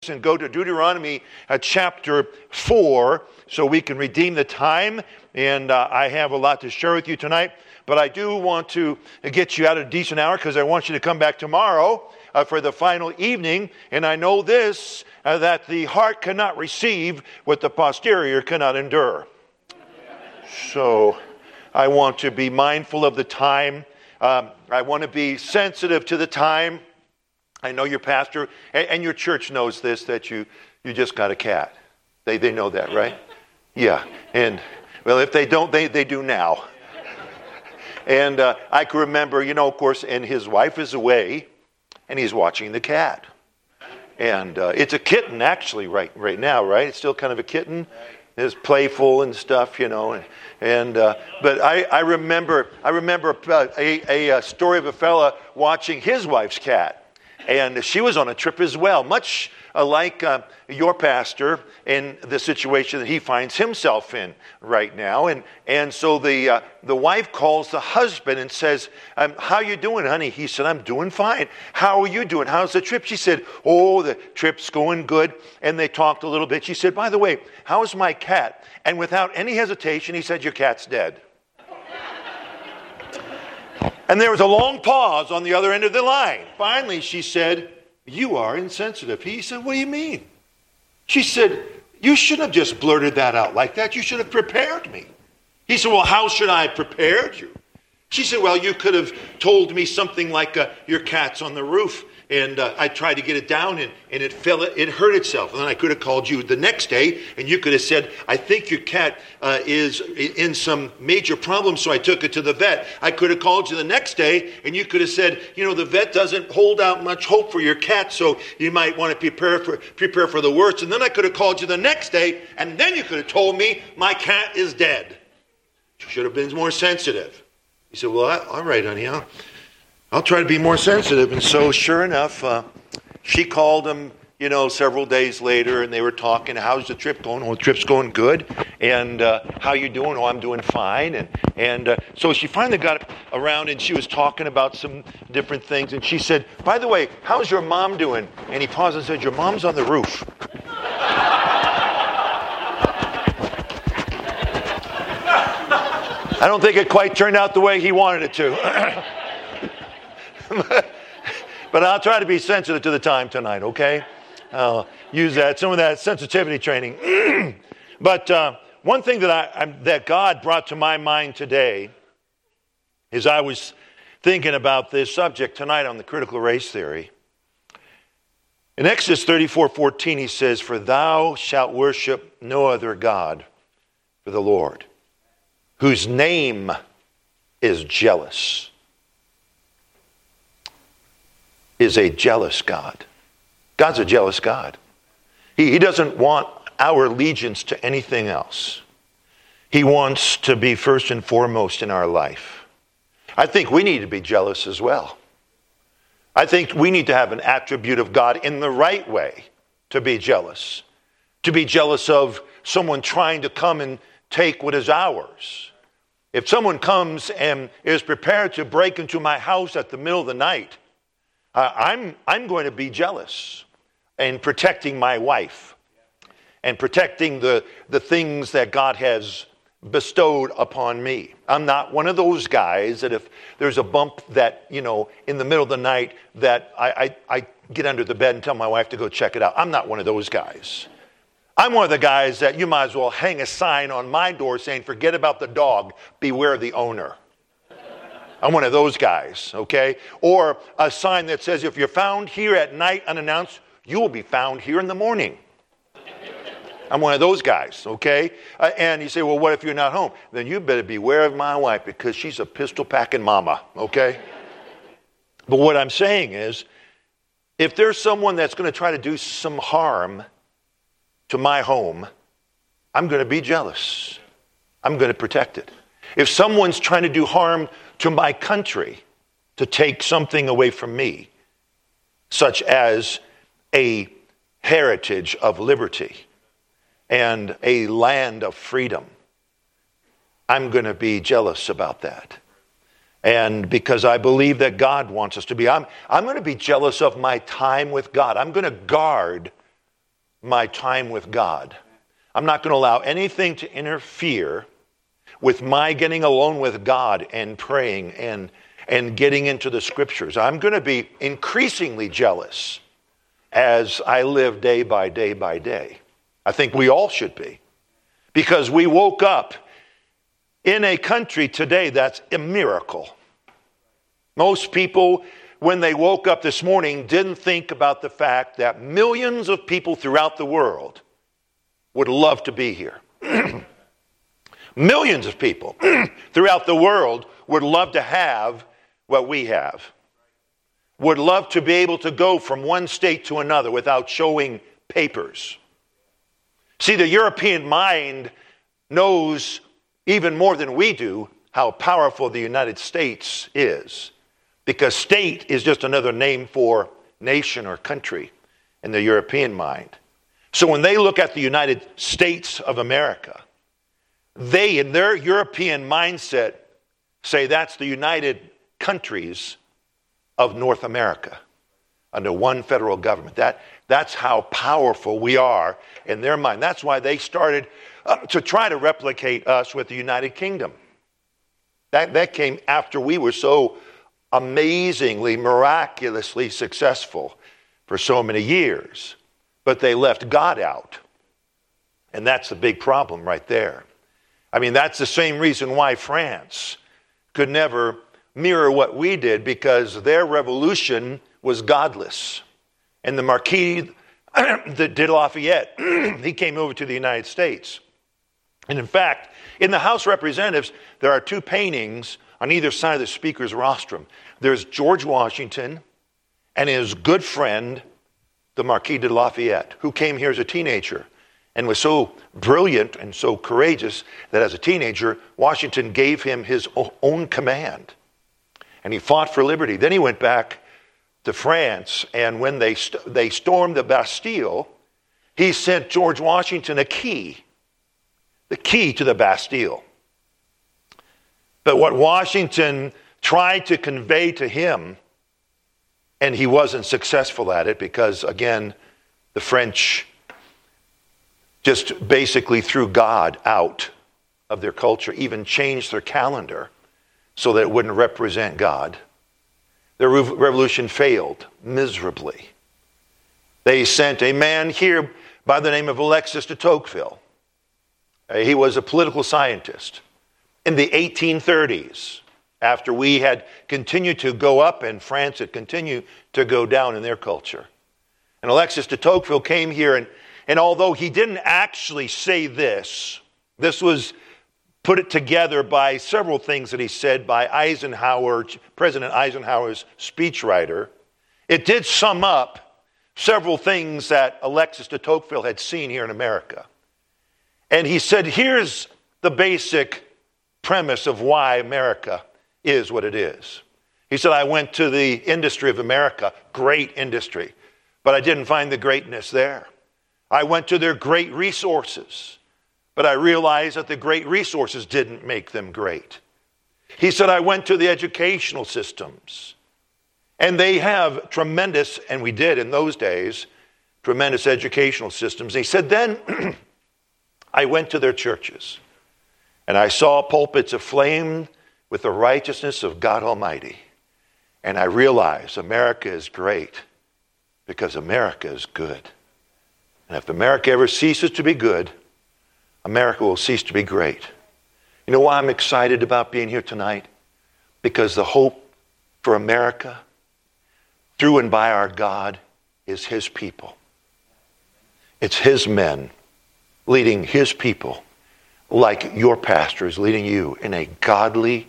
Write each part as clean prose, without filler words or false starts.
and go to Deuteronomy chapter 4 so we can redeem the time. And I have a lot to share with you tonight. But I do want to get you out at a decent hour because I want you to come back tomorrow for the final evening. And I know this, that the heart cannot receive what the posterior cannot endure. So I want to be mindful of the time. I want to be sensitive to the time. I know your pastor and your church knows this, that you just got a cat. They know that, right? Yeah. And, well, if they don't, they do now. And I can remember, of course, and his wife is away, and he's watching the cat. And it's a kitten, actually, right now, right? It's still kind of a kitten. It's playful and stuff, But I remember a story of a fella watching his wife's cat. And she was on a trip as well, much like your pastor in the situation that he finds himself in right now. And so the wife calls the husband and says, how you doing, honey? He said, I'm doing fine. How are you doing? How's the trip? She said, oh, the trip's going good. And they talked a little bit. She said, by the way, how's my cat? And without any hesitation, he said, your cat's dead. And there was a long pause on the other end of the line. Finally, she said, you are insensitive. He said, what do you mean? She said, you shouldn't have just blurted that out like that. You should have prepared me. He said, well, how should I have prepared you? She said, well, you could have told me something like your cat's on the roof. And I tried to get it down and it hurt itself. And then I could have called you the next day and you could have said, I think your cat is in some major problem, so I took it to the vet. I could have called you the next day and you could have said, the vet doesn't hold out much hope for your cat, so you might want to prepare for the worst. And then I could have called you the next day and then you could have told me my cat is dead. You should have been more sensitive. He said, well, all right, honey, I'll try to be more sensitive. And so, sure enough, she called him, several days later, and they were talking. How's the trip going? Well, the trip's going good. And how you doing? Oh, I'm doing fine. And so she finally got around, and she was talking about some different things. And she said, by the way, how's your mom doing? And he paused and said, your mom's on the roof. I don't think it quite turned out the way he wanted it to. But I'll try to be sensitive to the time tonight, okay? I'll use some of that sensitivity training. But one thing that God brought to my mind today is I was thinking about this subject tonight on the critical race theory. In Exodus 34:14, he says, for thou shalt worship no other God for the Lord, whose name is jealous. Is a jealous God. God's a jealous God. He doesn't want our allegiance to anything else. He wants to be first and foremost in our life. I think we need to be jealous as well. I think we need to have an attribute of God in the right way to be jealous. To be jealous of someone trying to come and take what is ours. If someone comes and is prepared to break into my house at the middle of the night, I'm going to be jealous and protecting my wife and protecting the things that God has bestowed upon me. I'm not one of those guys that if there's a bump that, in the middle of the night that I get under the bed and tell my wife to go check it out. I'm not one of those guys. I'm one of the guys that you might as well hang a sign on my door saying, forget about the dog, beware the owner. I'm one of those guys, okay? Or a sign that says, if you're found here at night unannounced, you will be found here in the morning. I'm one of those guys, okay? And you say, well, what if you're not home? Then you better beware of my wife because she's a pistol-packing mama, okay? But what I'm saying is, if there's someone that's going to try to do some harm to my home, I'm going to be jealous. I'm going to protect it. If someone's trying to do harm to my country, to take something away from me, such as a heritage of liberty and a land of freedom, I'm going to be jealous about that. And because I believe that God wants us to be, I'm going to be jealous of my time with God. I'm going to guard my time with God. I'm not going to allow anything to interfere with my getting alone with God and praying and getting into the scriptures. I'm going to be increasingly jealous as I live day by day by day. I think we all should be. Because we woke up in a country today that's a miracle. Most people, when they woke up this morning, didn't think about the fact that millions of people throughout the world would love to be here. Millions of people throughout the world would love to have what we have. Would love to be able to go from one state to another without showing papers. See, the European mind knows even more than we do how powerful the United States is. Because state is just another name for nation or country in the European mind. So when they look at the United States of America, they, in their European mindset, say that's the United Countries of North America under one federal government. That's how powerful we are in their mind. That's why they started to try to replicate us with the United Kingdom. That came after we were so amazingly, miraculously successful for so many years. But they left God out. And that's the big problem right there. I mean, that's the same reason why France could never mirror what we did, because their revolution was godless. And the Marquis de Lafayette, he came over to the United States. And in fact, in the House of Representatives, there are two paintings on either side of the Speaker's rostrum. There's George Washington and his good friend, the Marquis de Lafayette, who came here as a teenager and was so brilliant and so courageous that as a teenager, Washington gave him his own command. And he fought for liberty. Then he went back to France, and when they stormed the Bastille, he sent George Washington a key, the key to the Bastille. But what Washington tried to convey to him, and he wasn't successful at it because, again, the French just basically threw God out of their culture, even changed their calendar so that it wouldn't represent God. The revolution failed miserably. They sent a man here by the name of Alexis de Tocqueville. He was a political scientist. In the 1830s, after we had continued to go up and France had continued to go down in their culture. And Alexis de Tocqueville came here, and although he didn't actually say this was put it together by several things that he said by Eisenhower, President Eisenhower's speechwriter. It did sum up several things that Alexis de Tocqueville had seen here in America. And he said, here's the basic premise of why America is what it is. He said, I went to the industry of America, great industry, but I didn't find the greatness there. I went to their great resources, but I realized that the great resources didn't make them great. He said, I went to the educational systems, and they have tremendous, and we did in those days, tremendous educational systems. He said, then I went to their churches, and I saw pulpits aflame with the righteousness of God Almighty. And I realized America is great because America is good. And if America ever ceases to be good, America will cease to be great. You know why I'm excited about being here tonight? Because the hope for America, through and by our God, is His people. It's His men leading His people, like your pastor is leading you in a godly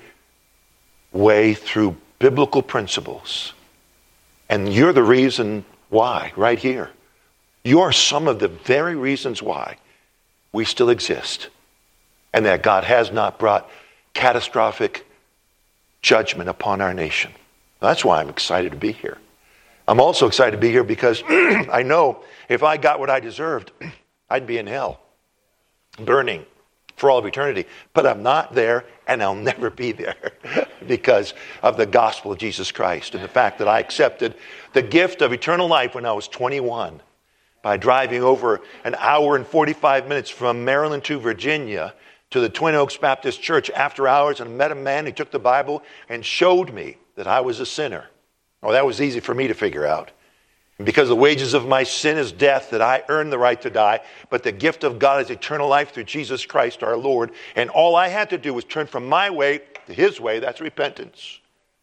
way through biblical principles. And you're the reason why, right here. You're some of the very reasons why we still exist, and that God has not brought catastrophic judgment upon our nation. That's why I'm excited to be here. I'm also excited to be here because I know if I got what I deserved, I'd be in hell, burning for all of eternity. But I'm not there, and I'll never be there because of the gospel of Jesus Christ and the fact that I accepted the gift of eternal life when I was 21. by driving over an hour and 45 minutes from Maryland to Virginia to the Twin Oaks Baptist Church after hours, and met a man who took the Bible and showed me that I was a sinner. Oh, that was easy for me to figure out. And because the wages of my sin is death, that I earned the right to die, but the gift of God is eternal life through Jesus Christ our Lord. And all I had to do was turn from my way to his way, that's repentance,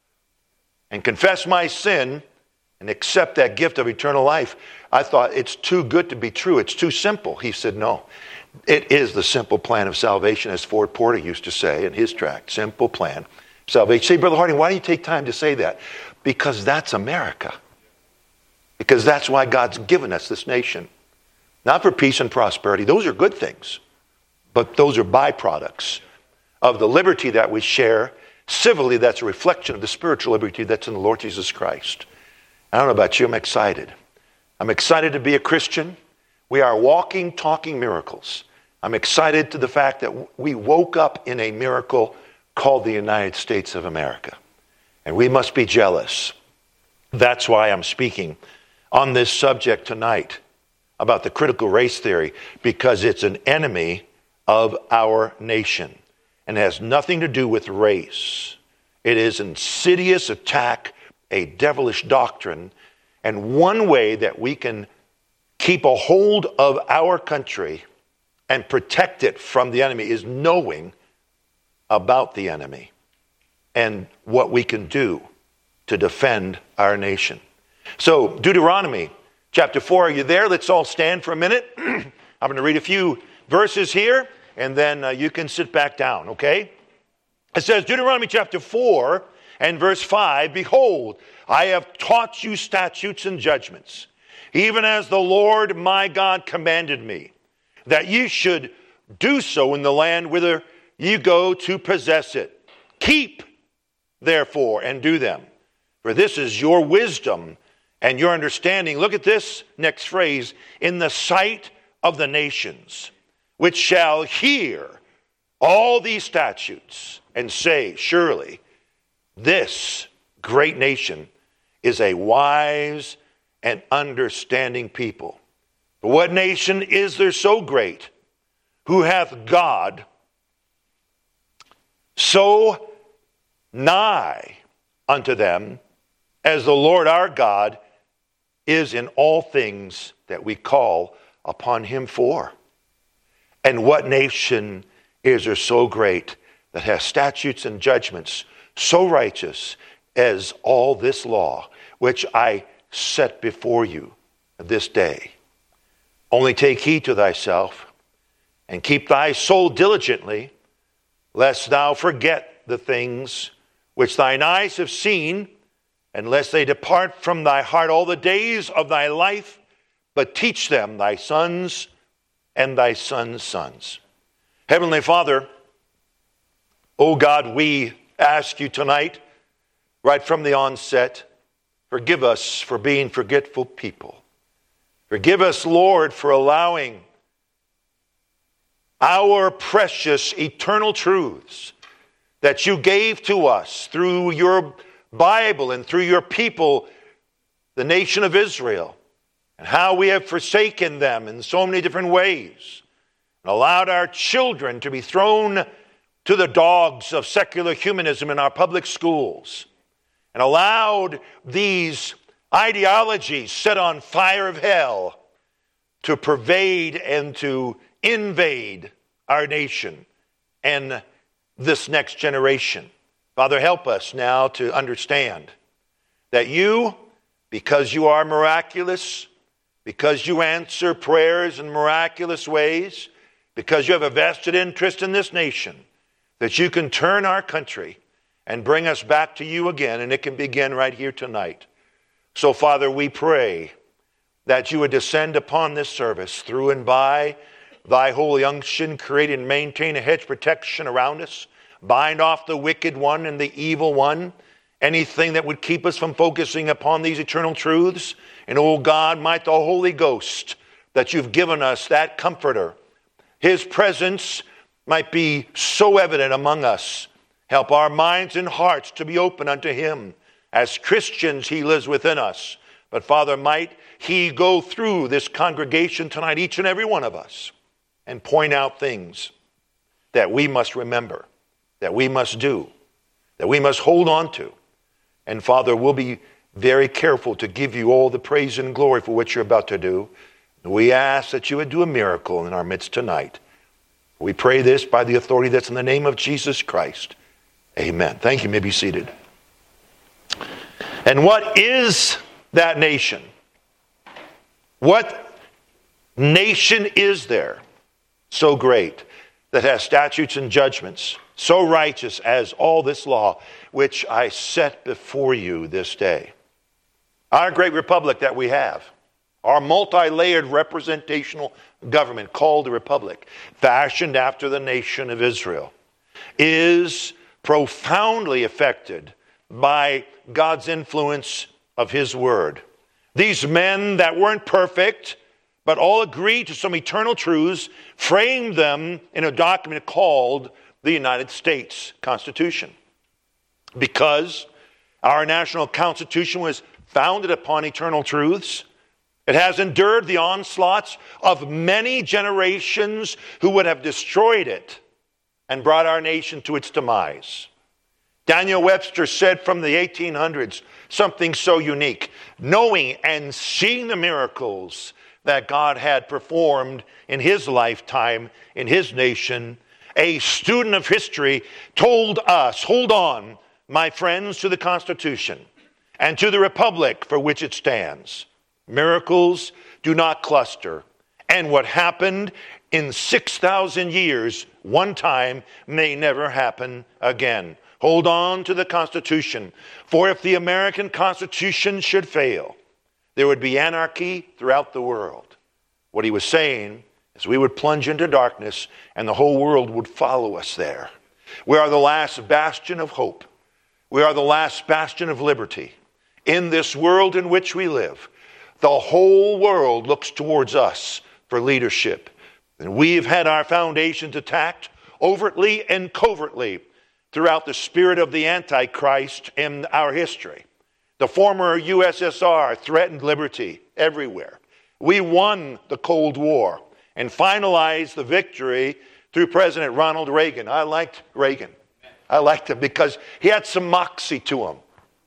and confess my sin and accept that gift of eternal life. I thought, it's too good to be true. It's too simple. He said, no. It is the simple plan of salvation, as Ford Porter used to say in his tract. Simple plan of salvation. Say, Brother Harding, why do you take time to say that? Because that's America. Because that's why God's given us this nation. Not for peace and prosperity. Those are good things. But those are byproducts of the liberty that we share. Civilly, that's a reflection of the spiritual liberty that's in the Lord Jesus Christ. I don't know about you, I'm excited. I'm excited to be a Christian. We are walking, talking miracles. I'm excited to the fact that we woke up in a miracle called the United States of America. And we must be jealous. That's why I'm speaking on this subject tonight about the critical race theory, because it's an enemy of our nation and has nothing to do with race. It is an insidious attack, a devilish doctrine, and one way that we can keep a hold of our country and protect it from the enemy is knowing about the enemy and what we can do to defend our nation. So, Deuteronomy chapter 4, are you there? Let's all stand for a minute. I'm going to read a few verses here, and then you can sit back down, okay? It says, Deuteronomy chapter 4 and verse 5, Behold, I have taught you statutes and judgments, even as the Lord my God commanded me, that you should do so in the land whither you go to possess it. Keep, therefore, and do them, for this is your wisdom and your understanding. Look at this next phrase, in the sight of the nations, which shall hear all these statutes and say, surely this great nation is a wise and understanding people. But what nation is there so great, who hath God so nigh unto them as the Lord our God is in all things that we call upon him for? And what nation is there so great that has statutes and judgments so righteous as all this law, which I set before you this day? Only take heed to thyself, and keep thy soul diligently, lest thou forget the things which thine eyes have seen, and lest they depart from thy heart all the days of thy life, but teach them thy sons and thy sons' sons. Heavenly Father, O God, we ask you tonight, right from the onset, forgive us for being forgetful people. Forgive us, Lord, for allowing our precious eternal truths that you gave to us through your Bible and through your people, the nation of Israel, and how we have forsaken them in so many different ways, and allowed our children to be thrown to the dogs of secular humanism in our public schools, and allowed these ideologies set on fire of hell to pervade and to invade our nation and this next generation. Father, help us now to understand that you, because you are miraculous, because you answer prayers in miraculous ways, because you have a vested interest in this nation, that you can turn our country and bring us back to you again, and it can begin right here tonight. So, Father, we pray that you would descend upon this service through and by thy holy unction, create and maintain a hedge protection around us, bind off the wicked one and the evil one, anything that would keep us from focusing upon these eternal truths. And, oh God, might the Holy Ghost that you've given us, that comforter, his presence might be so evident among us. Help our minds and hearts to be open unto him. As Christians, he lives within us. But Father, might he go through this congregation tonight, each and every one of us, and point out things that we must remember, that we must do, that we must hold on to. And Father, we'll be very careful to give you all the praise and glory for what you're about to do. We ask that you would do a miracle in our midst tonight. We pray this by the authority that's in the name of Jesus Christ. Amen. Thank you. You may be seated. And what is that nation? What nation is there so great that has statutes and judgments so righteous as all this law which I set before you this day? Our great republic that we have, our multi-layered representational government called the Republic, fashioned after the nation of Israel, is profoundly affected by God's influence of His Word. These men that weren't perfect, but all agreed to some eternal truths, framed them in a document called the United States Constitution. Because our national Constitution was founded upon eternal truths, it has endured the onslaughts of many generations who would have destroyed it and brought our nation to its demise. Daniel Webster said from the 1800s something so unique. Knowing and seeing the miracles that God had performed in his lifetime, in his nation, a student of history told us, hold on, my friends, to the Constitution and to the Republic for which it stands. Miracles do not cluster. And what happened in 6,000 years, one time, may never happen again. Hold on to the Constitution. For if the American Constitution should fail, there would be anarchy throughout the world. What he was saying is we would plunge into darkness and the whole world would follow us there. We are the last bastion of hope. We are the last bastion of liberty. In this world in which we live, the whole world looks towards us for leadership. And we've had our foundations attacked overtly and covertly throughout the spirit of the Antichrist in our history. The former USSR threatened liberty everywhere. We won the Cold War and finalized the victory through President Ronald Reagan. I liked Reagan. I liked him because he had some moxie to him.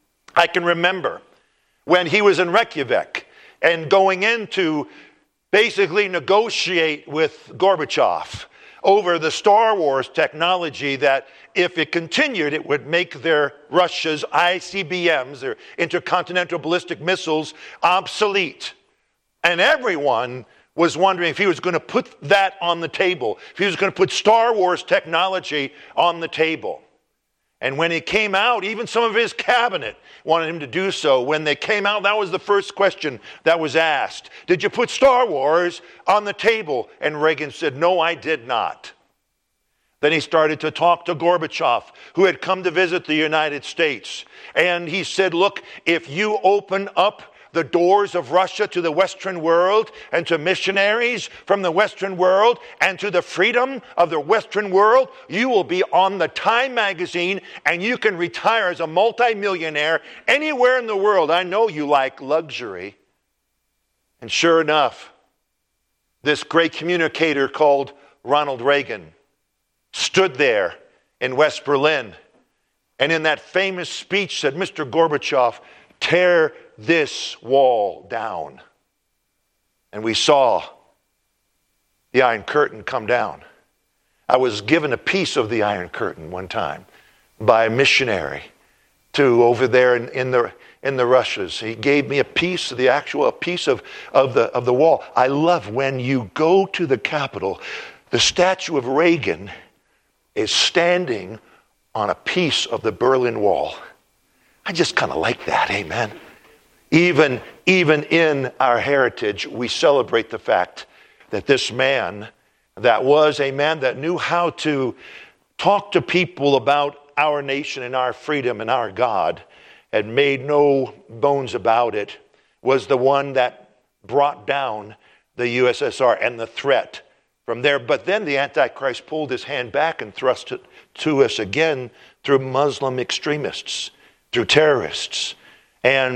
I can remember when he was in Reykjavik and going in to basically negotiate with Gorbachev over the Star Wars technology that if it continued, it would make their Russia's ICBMs, their intercontinental ballistic missiles, obsolete. And everyone was wondering if he was going to put that on the table, if he was going to put Star Wars technology on the table. And when he came out, even some of his cabinet wanted him to do so. When they came out, that was the first question that was asked. Did you put Star Wars on the table? And Reagan said, no, I did not. Then he started to talk to Gorbachev, who had come to visit the United States. And he said, look, if you open up the doors of Russia to the Western world and to missionaries from the Western world and to the freedom of the Western world, you will be on the Time magazine and you can retire as a multimillionaire anywhere in the world. I know you like luxury. And sure enough, this great communicator called Ronald Reagan stood there in West Berlin and in that famous speech said, Mr. Gorbachev, tear this wall down. And we saw the Iron Curtain come down. I was given a piece of the Iron Curtain one time by a missionary to over there in the Russias. He gave me a piece of the wall. I love when you go to the Capitol, the statue of Reagan is standing on a piece of the Berlin Wall. I just kind of like that, amen. Even in our heritage, we celebrate the fact that this man, that was a man that knew how to talk to people about our nation and our freedom and our God, and made no bones about it, was the one that brought down the USSR and the threat from there. But then the Antichrist pulled his hand back and thrust it to us again through Muslim extremists, through terrorists. And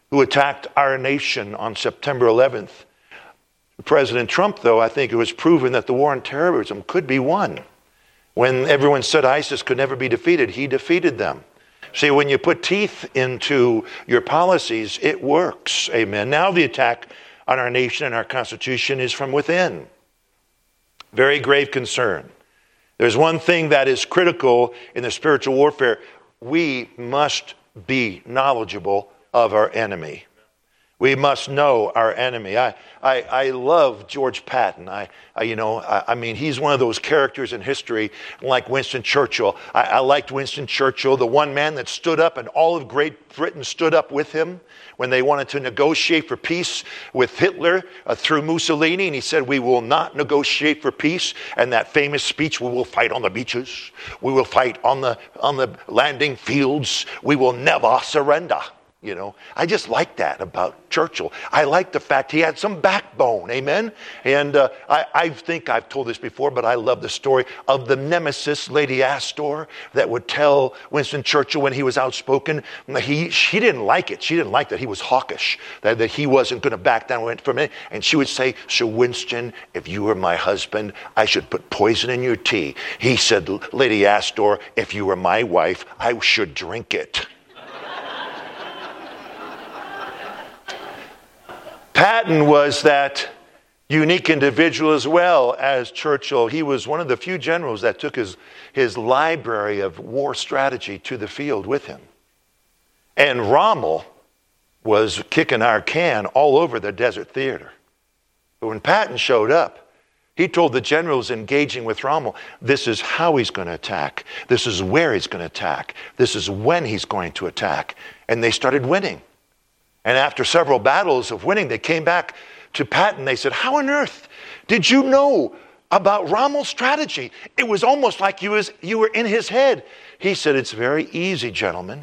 who attacked our nation on September 11th. President Trump, though, I think it was proven that the war on terrorism could be won. When everyone said ISIS could never be defeated, he defeated them. See, when you put teeth into your policies, it works. Amen. Now the attack on our nation and our Constitution is from within. Very grave concern. There's one thing that is critical in the spiritual warfare. We must be knowledgeable of our enemy. We must know our enemy. I love George Patton. I mean, he's one of those characters in history like Winston Churchill. I liked Winston Churchill, the one man that stood up, and all of Great Britain stood up with him when they wanted to negotiate for peace with Hitler through Mussolini. And he said, we will not negotiate for peace. And that famous speech, we will fight on the beaches. We will fight on the landing fields. We will never surrender. You know, I just like that about Churchill. I like the fact he had some backbone, amen? And I think I've told this before, but I love the story of the nemesis, Lady Astor, that would tell Winston Churchill when he was outspoken, she didn't like it. She didn't like that he was hawkish, that he wasn't going to back down from it. And she would say, Sir Winston, if you were my husband, I should put poison in your tea. He said, Lady Astor, if you were my wife, I should drink it. Patton was that unique individual as well as Churchill. He was one of the few generals that took his library of war strategy to the field with him. And Rommel was kicking our can all over the desert theater. But when Patton showed up, he told the generals engaging with Rommel, this is how he's going to attack. This is where he's going to attack. This is when he's going to attack. And they started winning. And after several battles of winning, they came back to Patton. They said, how on earth did you know about Rommel's strategy? It was almost like you were in his head. He said, it's very easy, gentlemen.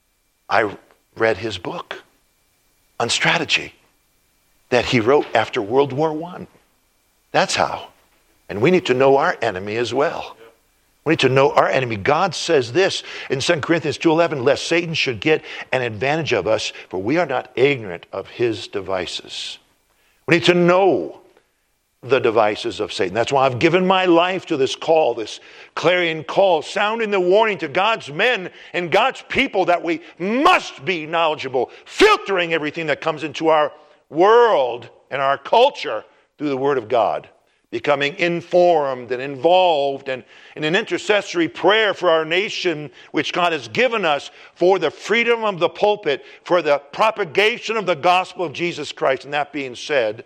I read his book on strategy that he wrote after World War I. That's how. And we need to know our enemy as well. We need to know our enemy. God says this in 2 Corinthians 2:11, lest Satan should get an advantage of us, for we are not ignorant of his devices. We need to know the devices of Satan. That's why I've given my life to this call, this clarion call, sounding the warning to God's men and God's people that we must be knowledgeable, filtering everything that comes into our world and our culture through the Word of God. Becoming informed and involved and in an intercessory prayer for our nation, which God has given us for the freedom of the pulpit, for the propagation of the gospel of Jesus Christ. And that being said,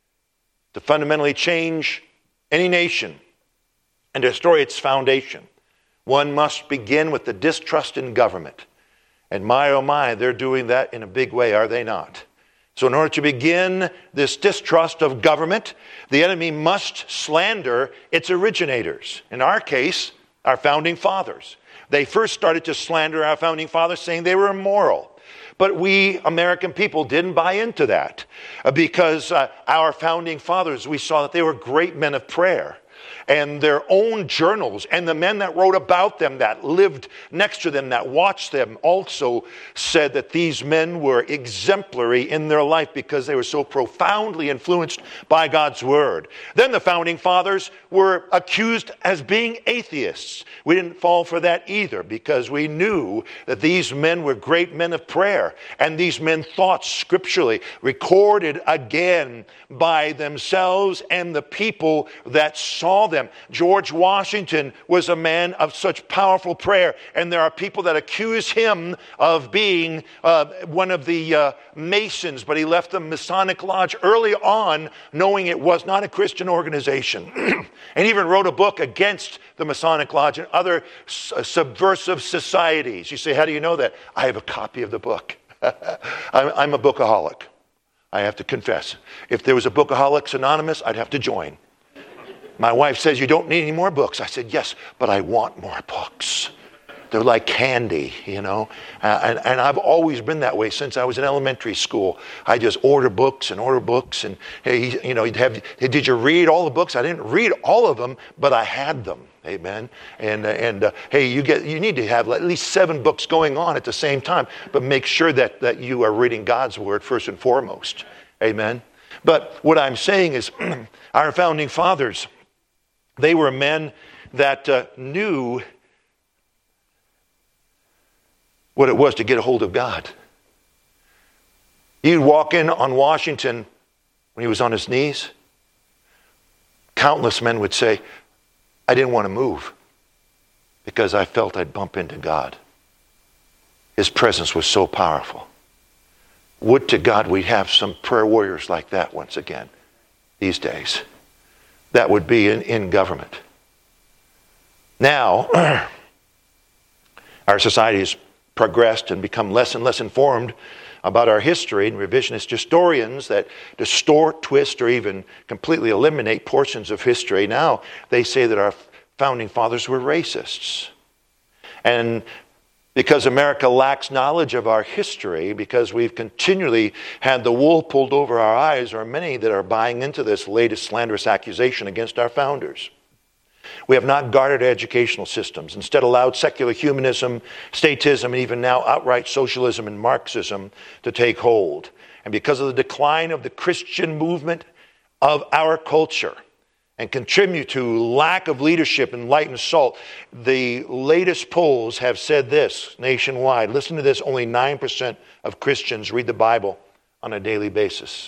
to fundamentally change any nation and destroy its foundation, one must begin with the distrust in government. And my, oh my, they're doing that in a big way, are they not? So in order to begin this distrust of government, the enemy must slander its originators. In our case, our founding fathers. They first started to slander our founding fathers, saying they were immoral. But we American people didn't buy into that because our founding fathers, we saw that they were great men of prayer. And their own journals and the men that wrote about them, that lived next to them, that watched them, also said that these men were exemplary in their life because they were so profoundly influenced by God's word. Then the founding fathers were accused as being atheists. We didn't fall for that either because we knew that these men were great men of prayer. And these men thought scripturally, recorded again by themselves and the people that saw them. George Washington was a man of such powerful prayer, and there are people that accuse him of being one of the Masons, but he left the Masonic Lodge early on, knowing it was not a Christian organization, and even wrote a book against the Masonic Lodge and other subversive societies. You say, how do you know that? I have a copy of the book. I'm a bookaholic. I have to confess. If there was a Bookaholics Anonymous, I'd have to join. My wife says, you don't need any more books. I said, yes, but I want more books. They're like candy, and I've always been that way since I was in elementary school. I just order books, and hey, did you read all the books? I didn't read all of them, but I had them. Amen. And hey, you need to have at least 7 books going on at the same time, but make sure that you are reading God's word first and foremost. Amen. But what I'm saying is, our founding fathers, they were men that knew what it was to get a hold of God. You'd walk in on Washington when he was on his knees. Countless men would say, I didn't want to move because I felt I'd bump into God. His presence was so powerful. Would to God we'd have some prayer warriors like that once again these days. That would be in government. Now, our society has progressed and become less and less informed about our history, and revisionist historians that distort, twist, or even completely eliminate portions of history. Now they say that our founding fathers were racists. And because America lacks knowledge of our history, because we've continually had the wool pulled over our eyes, there are many that are buying into this latest slanderous accusation against our founders. We have not guarded educational systems, instead allowed secular humanism, statism, and even now outright socialism and Marxism to take hold. And because of the decline of the Christian movement of our culture and contribute to lack of leadership and light and salt, the latest polls have said this nationwide. Listen to this, only 9% of Christians read the Bible on a daily basis.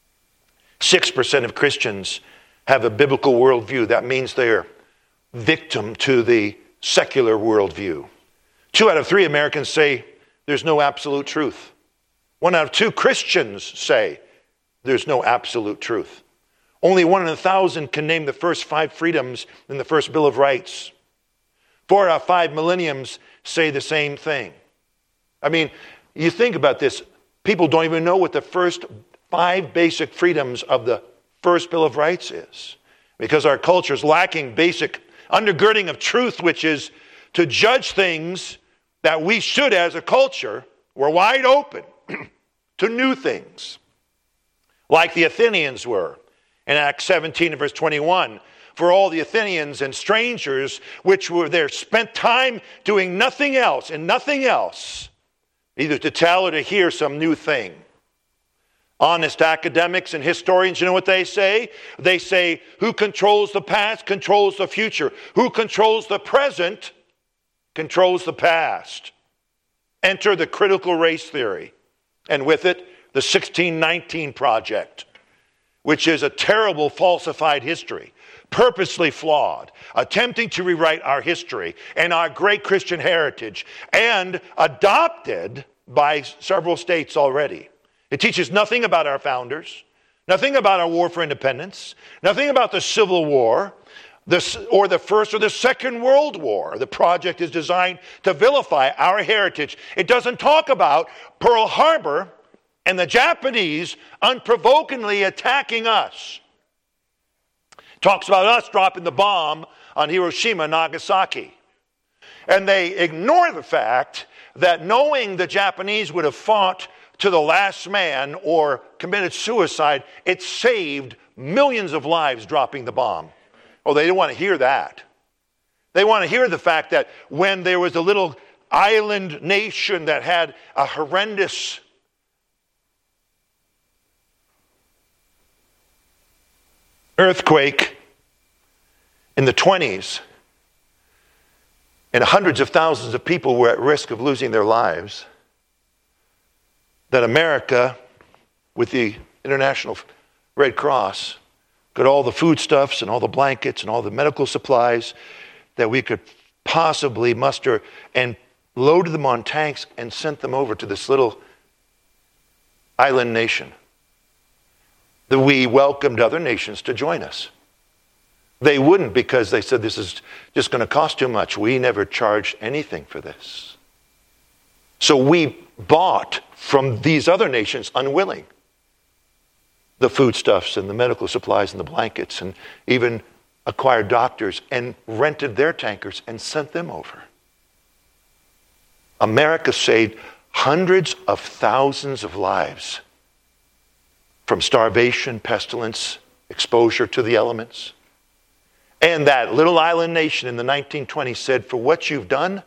6% of Christians have a biblical worldview. That means they're victim to the secular worldview. 2 out of 3 Americans say there's no absolute truth. 1 out of 2 Christians say there's no absolute truth. Only 1 in 1,000 can name the first 5 freedoms in the first Bill of Rights. 4 out of 5 millenniums say the same thing. I mean, you think about this. People don't even know what the first 5 basic freedoms of the first Bill of Rights is, because our culture is lacking basic undergirding of truth, which is to judge things that we should, as a culture, we're wide open to new things, like the Athenians were in Acts 17 and verse 21. For all the Athenians and strangers which were there spent time doing nothing else, either to tell or to hear some new thing. Honest academics and historians, you know what they say? They say, who controls the past controls the future. Who controls the present controls the past. Enter the critical race theory, and with it, the 1619 Project, which is a terrible falsified history, purposely flawed, attempting to rewrite our history and our great Christian heritage, and adopted by several states already. It teaches nothing about our founders, nothing about our war for independence, nothing about the Civil War, or the First or the Second World War. The project is designed to vilify our heritage. It doesn't talk about Pearl Harbor and the Japanese unprovokingly attacking us. It talks about us dropping the bomb on Hiroshima and Nagasaki. And they ignore the fact that knowing the Japanese would have fought to the last man or committed suicide, it saved millions of lives dropping the bomb. Oh, they didn't want to hear that. They want to hear the fact that when there was a little island nation that had a horrendous earthquake in the 1920s, and hundreds of thousands of people were at risk of losing their lives, that America, with the International Red Cross, got all the foodstuffs and all the blankets and all the medical supplies that we could possibly muster and loaded them on tanks and sent them over to this little island nation. That we welcomed other nations to join us. They wouldn't, because they said this is just going to cost too much. We never charged anything for this. So we bought from these other nations, unwilling, the foodstuffs and the medical supplies and the blankets, and even acquired doctors and rented their tankers and sent them over. America saved hundreds of thousands of lives from starvation, pestilence, exposure to the elements. And that little island nation in the 1920s said, for what you've done,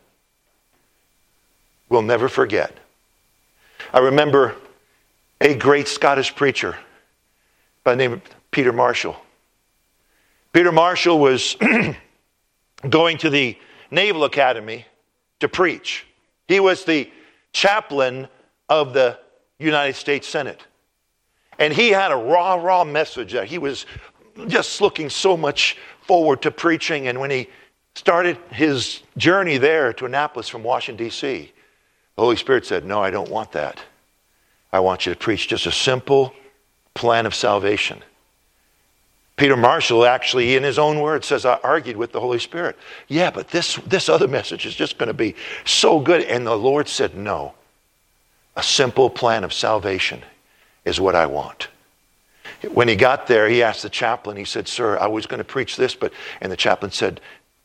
we'll never forget. I remember a great Scottish preacher by the name of Peter Marshall. Peter Marshall was going to the Naval Academy to preach. He was the chaplain of the United States Senate. And he had a raw message that he was just looking so much forward to preaching. And when he started his journey there to Annapolis from Washington, D.C., the Holy Spirit said, no, I don't want that. I want you to preach just a simple plan of salvation. Peter Marshall actually, in his own words, says, I argued with the Holy Spirit. Yeah, but this other message is just going to be so good. And the Lord said, no. A simple plan of salvation is what I want. When he got there, he asked the chaplain, he said, sir, I was going to preach this, and the chaplain said,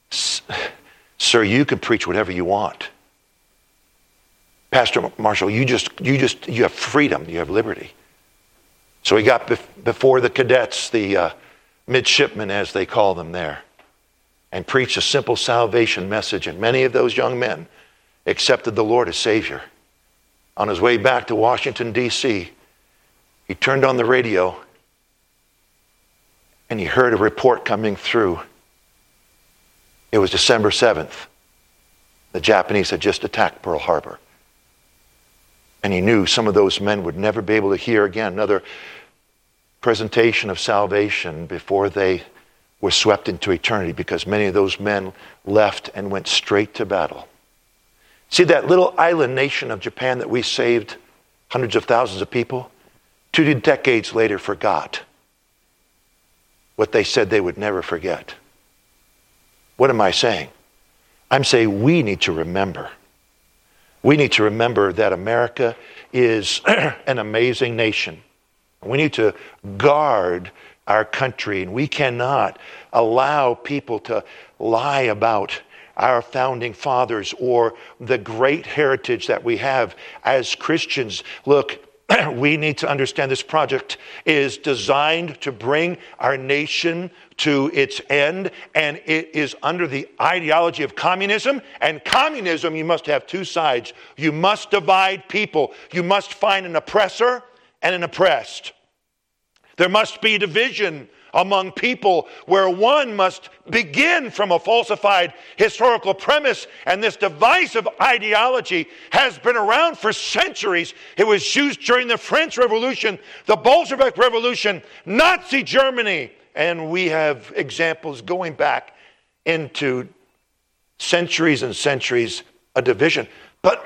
sir, you can preach whatever you want. Pastor Marshall, you have freedom, you have liberty. So he got before the cadets, the midshipmen as they call them there, and preached a simple salvation message. And many of those young men accepted the Lord as Savior. On his way back to Washington, D.C., he turned on the radio and he heard a report coming through. It was December 7th. The Japanese had just attacked Pearl Harbor. And he knew some of those men would never be able to hear again another presentation of salvation before they were swept into eternity, because many of those men left and went straight to battle. See, that little island nation of Japan that we saved hundreds of thousands of people, 2 decades later forgot what they said they would never forget. What am I saying? I'm saying we need to remember. We need to remember that America is an amazing nation. We need to guard our country, and we cannot allow people to lie about our founding fathers or the great heritage that we have as Christians. Look, we need to understand this project is designed to bring our nation to its end, and it is under the ideology of communism. And communism, you must have two sides. You must divide people. You must find an oppressor and an oppressed. There must be division among people where one must begin from a falsified historical premise. And this divisive ideology has been around for centuries. It was used during the French Revolution, the Bolshevik Revolution, Nazi Germany. And we have examples going back into centuries and centuries of division. But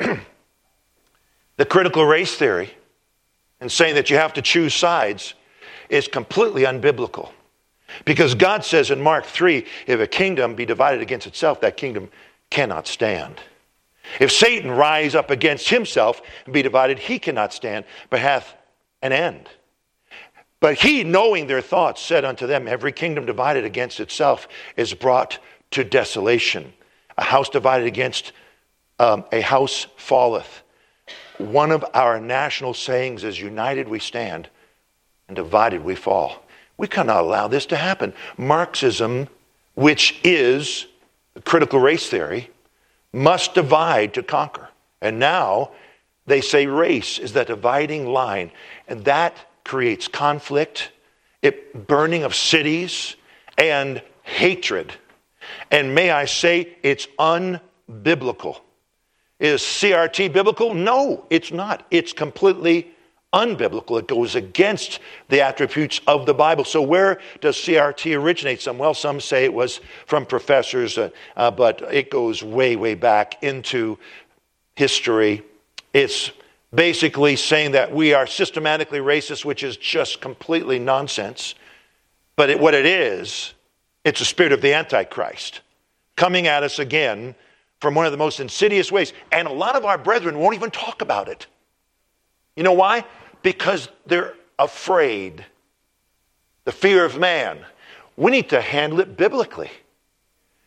the critical race theory and saying that you have to choose sides is completely unbiblical. Because God says in Mark 3, if a kingdom be divided against itself, that kingdom cannot stand. If Satan rise up against himself and be divided, he cannot stand, but hath an end. But he, knowing their thoughts, said unto them, every kingdom divided against itself is brought to desolation. A house divided against a house falleth. One of our national sayings is, united we stand, and divided we fall. We cannot allow this to happen. Marxism, which is critical race theory, must divide to conquer. And now they say race is that dividing line, and that creates conflict, burning of cities, and hatred. And may I say, it's unbiblical. Is CRT biblical? No, it's not. It's completely unbiblical. It goes against the attributes of the Bible. So where does CRT originate? Well, some say it was from professors, but it goes way, way back into history. It's basically saying that we are systematically racist, which is just completely nonsense. But what it is, it's the spirit of the Antichrist coming at us again from one of the most insidious ways. And a lot of our brethren won't even talk about it. You know why? Because they're afraid. The fear of man. We need to handle it biblically.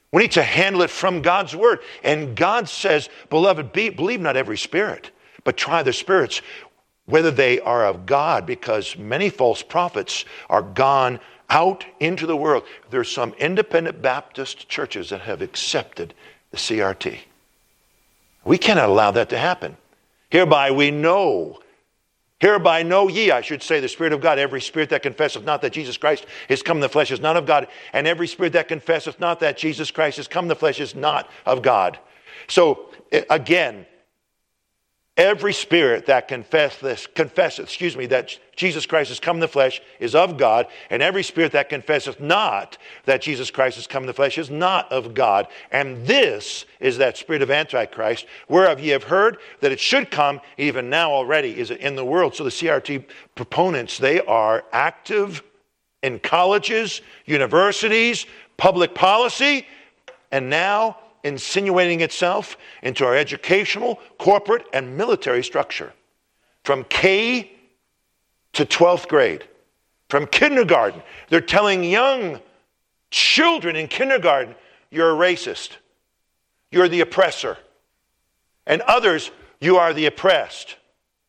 We need to handle it from God's word. And God says, beloved, believe not every spirit, but try the spirits, whether they are of God, because many false prophets are gone out into the world. There's some independent Baptist churches that have accepted the CRT. We cannot allow that to happen. Hereby know ye, I should say, the Spirit of God. Every spirit that confesseth not that Jesus Christ is come in the flesh is not of God. And every spirit that confesseth not that Jesus Christ is come in the flesh is not of God. So, again, every spirit that confesseth that Jesus Christ has come in the flesh is of God, and every spirit that confesseth not that Jesus Christ has come in the flesh is not of God. And this is that spirit of Antichrist, whereof ye have heard that it should come, even now already is in the world. So the CRT proponents, they are active in colleges, universities, public policy, and now insinuating itself into our educational, corporate, and military structure. From K to 12th grade, from kindergarten, they're telling young children in kindergarten, you're a racist, you're the oppressor, and others, you are the oppressed.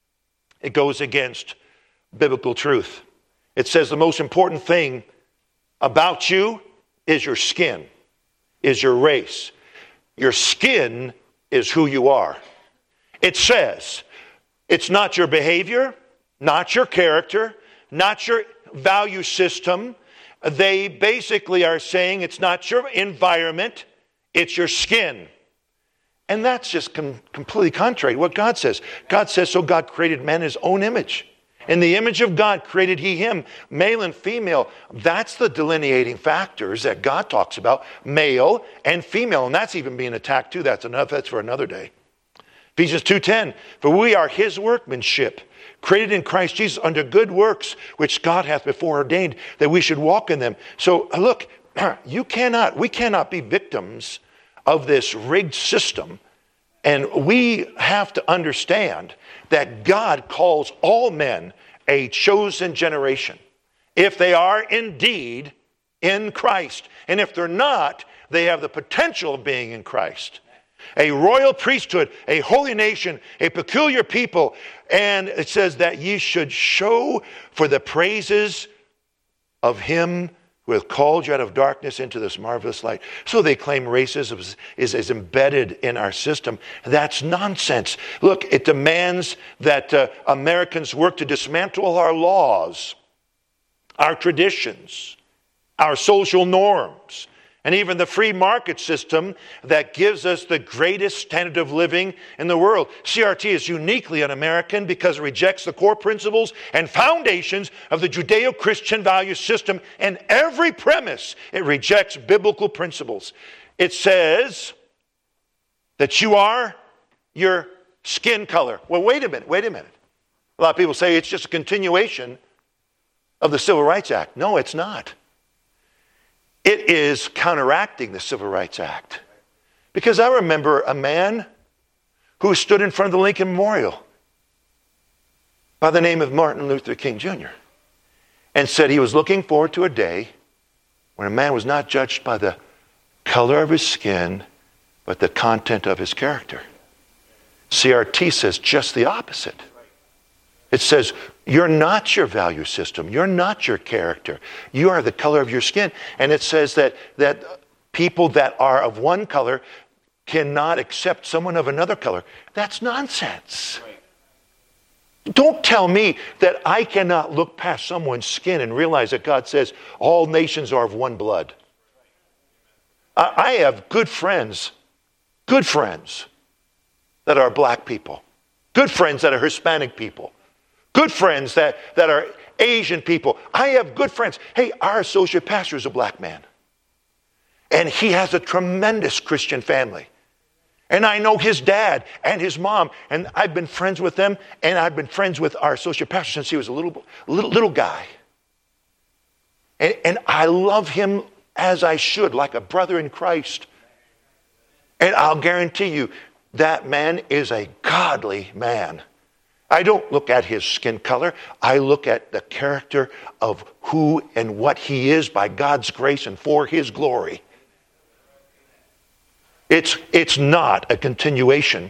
It goes against biblical truth. It says the most important thing about you is your skin, is your race. Your skin is who you are. It says it's not your behavior, not your character, not your value system. They basically are saying it's not your environment, it's your skin. And that's just completely contrary to what God says. God says, so God created man in his own image. In the image of God created he him, male and female. That's the delineating factors that God talks about, male and female. And that's even being attacked too. That's for another day. Ephesians 2:10, for we are his workmanship, created in Christ Jesus unto good works, which God hath before ordained that we should walk in them. So look, we cannot be victims of this rigged system. And we have to understand that God calls all men a chosen generation, if they are indeed in Christ. And if they're not, they have the potential of being in Christ. A royal priesthood, a holy nation, a peculiar people. And it says that ye should show for the praises of him who hath called you out of darkness into this marvelous light. So they claim racism is embedded in our system. That's nonsense. Look, it demands that Americans work to dismantle our laws, our traditions, our social norms, and even the free market system that gives us the greatest standard of living in the world. CRT is uniquely un-American because it rejects the core principles and foundations of the Judeo-Christian value system, and every premise it rejects biblical principles. It says that you are your skin color. Well, wait a minute. A lot of people say it's just a continuation of the Civil Rights Act. No, it's not. It is counteracting the Civil Rights Act. Because I remember a man who stood in front of the Lincoln Memorial by the name of Martin Luther King Jr. and said he was looking forward to a day when a man was not judged by the color of his skin, but the content of his character. CRT says just the opposite. It says, you're not your value system. You're not your character. You are the color of your skin. And it says that people that are of one color cannot accept someone of another color. That's nonsense. Right. Don't tell me that I cannot look past someone's skin and realize that God says all nations are of one blood. I have good friends that are black people, good friends that are Hispanic people, good friends that are Asian people. I have good friends. Hey, our associate pastor is a black man. And he has a tremendous Christian family. And I know his dad and his mom. And I've been friends with them. And I've been friends with our associate pastor since he was a little guy. And I love him as I should, like a brother in Christ. And I'll guarantee you, that man is a godly man. I don't look at his skin color. I look at the character of who and what he is by God's grace and for his glory. It's not a continuation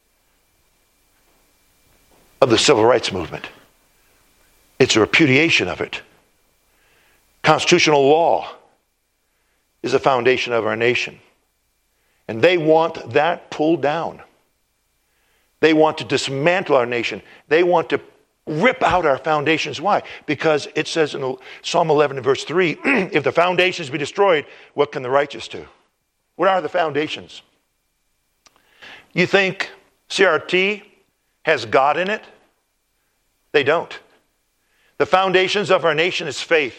of the civil rights movement. It's a repudiation of it. Constitutional law is the foundation of our nation. And they want that pulled down. They want to dismantle our nation. They want to rip out our foundations. Why? Because it says in Psalm 11 and verse 3, if the foundations be destroyed, what can the righteous do? What are the foundations? You think CRT has God in it? They don't. The foundations of our nation is faith.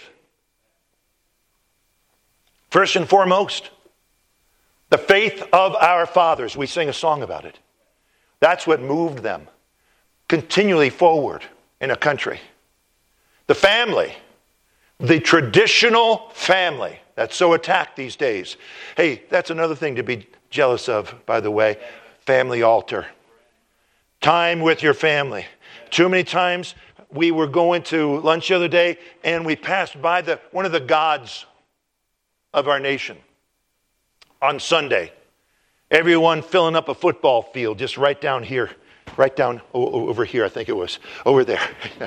First and foremost, the faith of our fathers. We sing a song about it. That's what moved them continually forward in a country. The family, the traditional family that's so attacked these days. Hey, that's another thing to be jealous of, by the way. Family altar. Time with your family. Too many times we were going to lunch the other day and we passed by one of the gods of our nation on Sunday. Everyone filling up a football field just right down here. Right down over here, I think it was. Over there.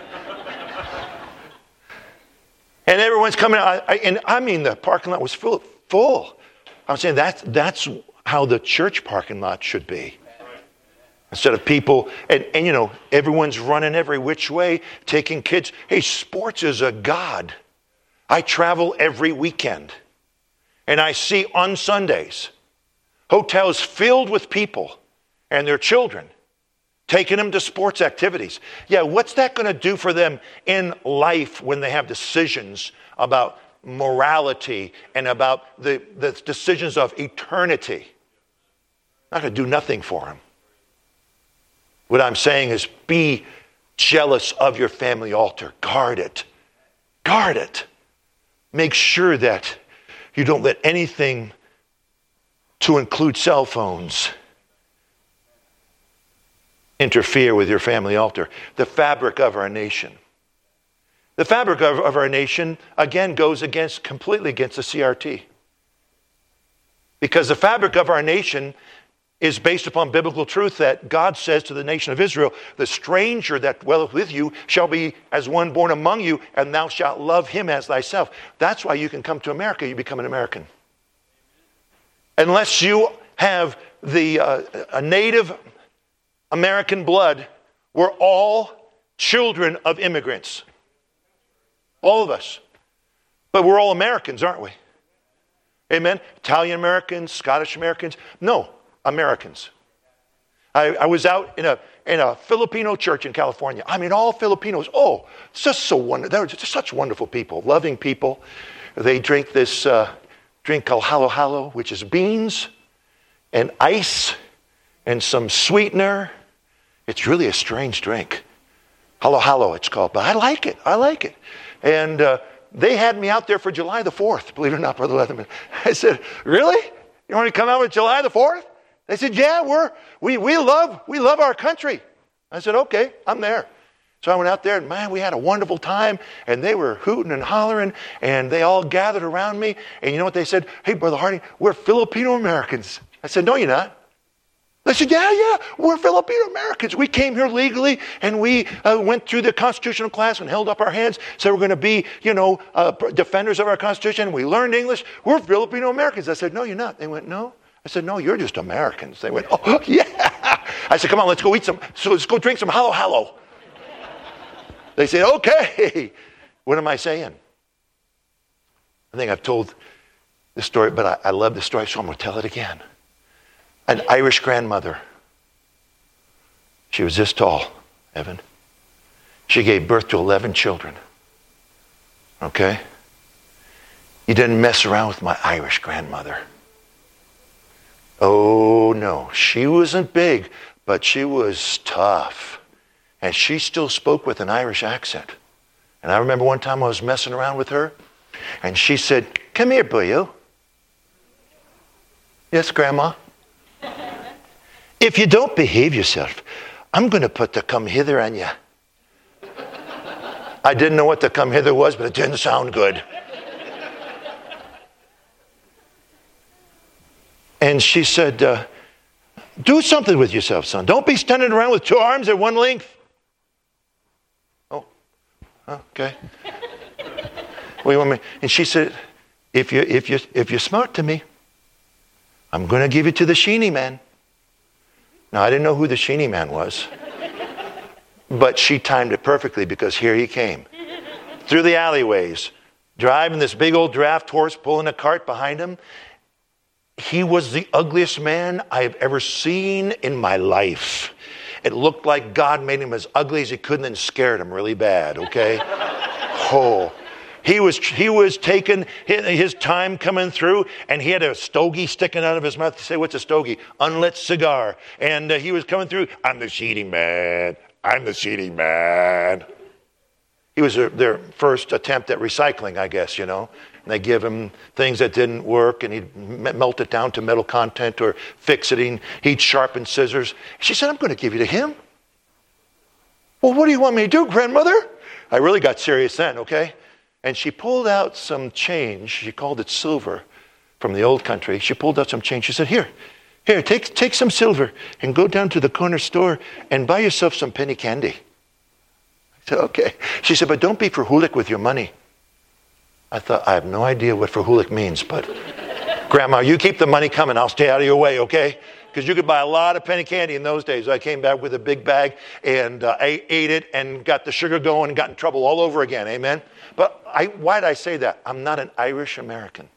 And everyone's coming out. And I mean, the parking lot was full. I'm saying that's how the church parking lot should be. Instead of people, and you know, everyone's running every which way, taking kids. Hey, sports is a god. I travel every weekend. And I see on Sundays, hotels filled with people and their children, taking them to sports activities. Yeah, what's that going to do for them in life when they have decisions about morality and about the decisions of eternity? Not going to do nothing for them. What I'm saying is be jealous of your family altar. Guard it. Guard it. Make sure that you don't let anything, to include cell phones, interfere with your family altar. The fabric of our nation. The fabric of our nation, again, goes completely against the CRT. Because the fabric of our nation is based upon biblical truth that God says to the nation of Israel, the stranger that dwelleth with you shall be as one born among you, and thou shalt love him as thyself. That's why you can come to America, you become an American. Unless you have a native American blood, we're all children of immigrants. All of us. But we're all Americans, aren't we? Amen? Italian Americans, Scottish Americans. No, Americans. I was out in a Filipino church in California. I mean, all Filipinos. Oh, it's just so wonderful. They're just such wonderful people, loving people. They drink this drink called halo-halo, which is beans and ice and some sweetener. It's really a strange drink. Halo-halo, it's called. But I like it. And they had me out there for July the 4th, believe it or not, Brother Leatherman. I said, really? You want to come out with July the 4th? They said, yeah, we love our country. I said, okay, I'm there. So I went out there and man, we had a wonderful time and they were hooting and hollering and they all gathered around me. And you know what they said? Hey, Brother Harding, we're Filipino Americans. I said, no, you're not. They said, yeah, we're Filipino Americans. We came here legally and we went through the constitutional class and held up our hands. Said we're going to be, defenders of our Constitution. We learned English. We're Filipino Americans. I said, no, you're not. They went, no. I said, no, you're just Americans. They went, oh, yeah. I said, come on, let's go let's go drink some halo-halo. They said, okay. What am I saying? I think I've told this story, but I love this story, so I'm going to tell it again. An Irish grandmother. She was this tall, Evan. She gave birth to 11 children. Okay? You didn't mess around with my Irish grandmother. Oh, no. She wasn't big, but she was tough. And she still spoke with an Irish accent. And I remember one time I was messing around with her, and she said, come here, boyo. Yes, Grandma? If you don't behave yourself, I'm going to put the come hither on you. I didn't know what the come hither was, but it didn't sound good. And she said, do something with yourself, son. Don't be standing around with two arms at one length. Oh, okay. What do you want me? And she said, if you're smart to me, I'm going to give you to the Sheeny man. Now, I didn't know who the Sheeny man was, but she timed it perfectly because here he came. Through the alleyways, driving this big old draft horse, pulling a cart behind him. He was the ugliest man I have ever seen in my life. It looked like God made him as ugly as he could and then scared him really bad, okay? Oh. He was taking his time coming through, and he had a stogie sticking out of his mouth. Say, what's a stogie? Unlit cigar. And he was coming through, I'm the Sheeny man. I'm the Sheeny man. He was their first attempt at recycling, I guess, you know. And they give him things that didn't work, and he'd melt it down to metal content or fix it. He'd sharpen scissors. She said, I'm going to give you to him. Well, what do you want me to do, grandmother? I really got serious then, okay? And she pulled out some change. She called it silver from the old country. She pulled out some change. She said, here, take some silver and go down to the corner store and buy yourself some penny candy. I said, okay. She said, but don't be frahoolik with your money. I thought, I have no idea what frahoolik means, but Grandma, you keep the money coming. I'll stay out of your way, okay? Because you could buy a lot of penny candy in those days. I came back with a big bag and I ate it and got the sugar going and got in trouble all over again, amen? But why did I say that? I'm not an Irish American.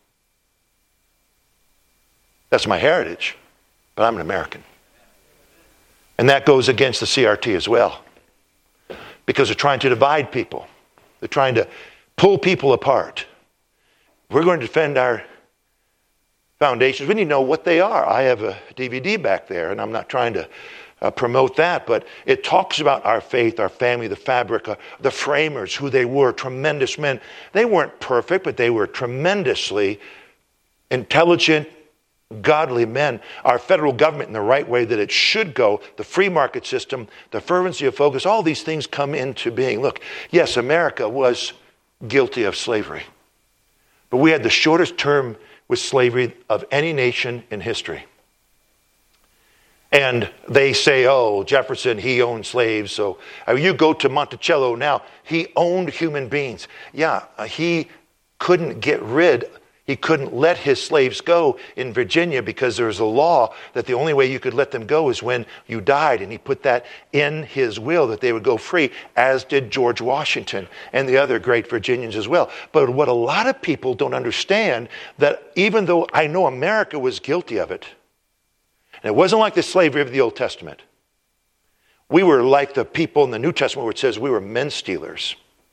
That's my heritage, but I'm an American. And that goes against the CRT as well. Because they're trying to divide people. They're trying to pull people apart. We're going to defend our foundations. We need to know what they are. I have a DVD back there, and I'm not trying to promote that, but it talks about our faith, our family, the fabric, the framers, who they were, tremendous men. They weren't perfect, but they were tremendously intelligent, godly men. Our federal government in the right way that it should go, the free market system, the fervency of focus, all these things come into being. Look, yes, America was guilty of slavery, but we had the shortest term with slavery of any nation in history. And they say, oh, Jefferson, he owned slaves. So you go to Monticello now, he owned human beings. Yeah, he couldn't he couldn't let his slaves go in Virginia because there was a law that the only way you could let them go is when you died. And he put that in his will that they would go free, as did George Washington and the other great Virginians as well. But what a lot of people don't understand, that even though I know America was guilty of it, and it wasn't like the slavery of the Old Testament. We were like the people in the New Testament where it says we were men stealers.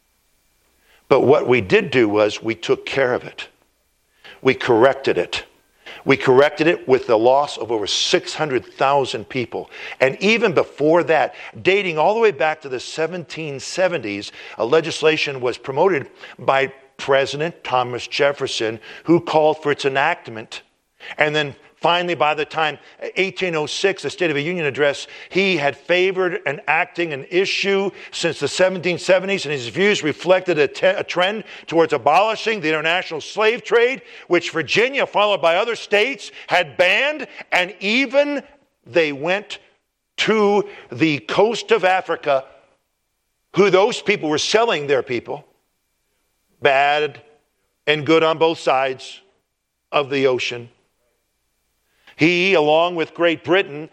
But what we did do was we took care of it. We corrected it. We corrected it with the loss of over 600,000 people. And even before that, dating all the way back to the 1770s, a legislation was promoted by President Thomas Jefferson, who called for its enactment. And then finally, by the time 1806, the State of the Union address, he had favored enacting an issue since the 1770s, and his views reflected a trend towards abolishing the international slave trade, which Virginia, followed by other states, had banned, and even they went to the coast of Africa, who those people were selling their people, bad and good on both sides of the ocean. He, along with Great Britain,